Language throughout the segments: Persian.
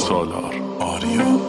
سالار آریا.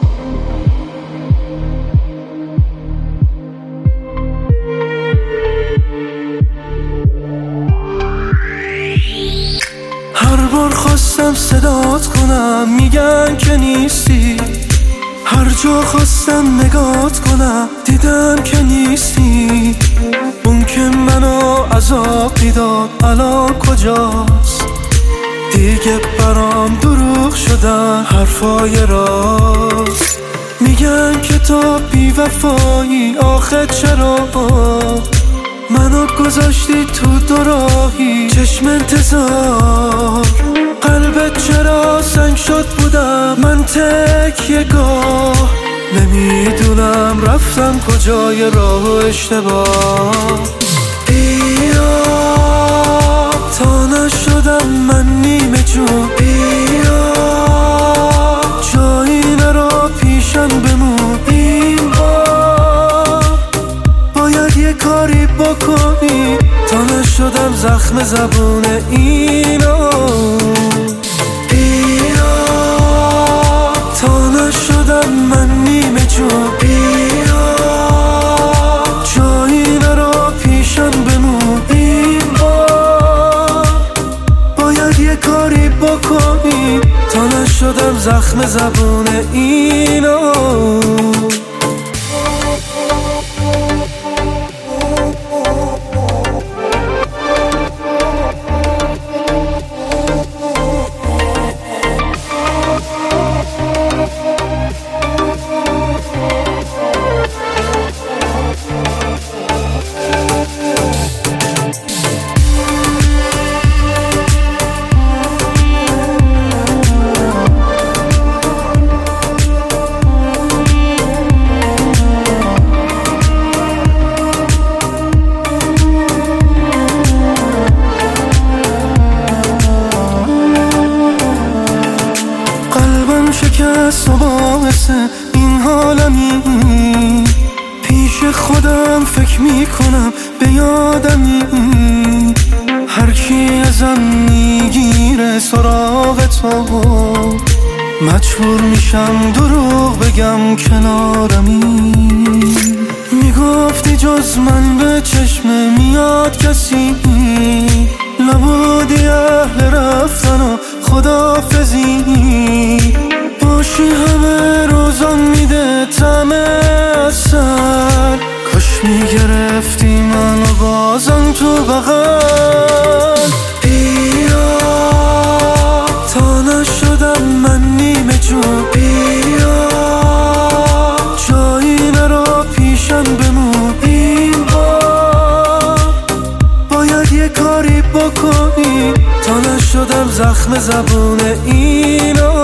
هر بار خواستم صدات کنم میگن که نیستی، هر جا خواستم نگات کنم دیدم که نیستی. اون که منو عذاب میداد الان کجاست؟ دیگه برام دروغ شدن حرفای راست. میگن که تو بی وفایی، آخه چرا منو گذاشتی تو دوراهی چشم انتظار؟ قلبت چرا سنگ شد بودم من تکیه گاه؟ نمیدونم رفتم کجای راه و اشتباه. بیا تا نشدم من نیمه جون، بیا جایی نرو پیشم بمون. این بار باید یه کاری بکنی تا نشدم زخم زبون اینو. بیا تا نشدم من نیمه جون، بیا جایی نرو پیشم بمون. این بار باید یه کاری بکنی تا نشدم زخم زبون اینو. شکست و باعث این حالمی، پیش خودم فکر میکنم به یادمی. هر کی ازم میگیره سراغ تو، مجبور میشم دروغ بگم کنارمی. میگفتی جز من به چشم میاد کسی، نبودی اهل رفتن و خداحافظی. باشی همه روزم میده طعم عسل، کاش میگرفتی منو بازم تو بغل. بیا تا نشدم من نیمه جون، بیا جایی نرو پیشم بمون. این بار باید یه کاری بکنی تا نشدم زخم زبون اینو.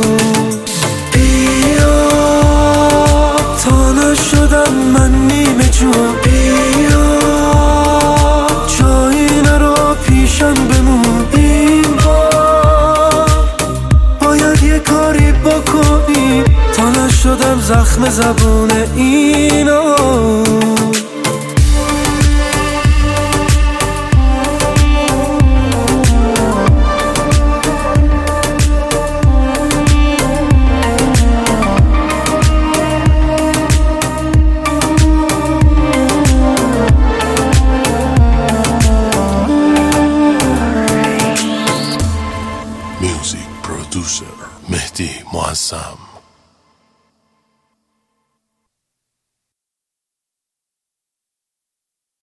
شدم من نیمه جون، بیا جایی نرو پیشم بمون. این بار باید یه کاری بکنی تا نشدم زخم زبون اینو. Music producer مهدی معظم.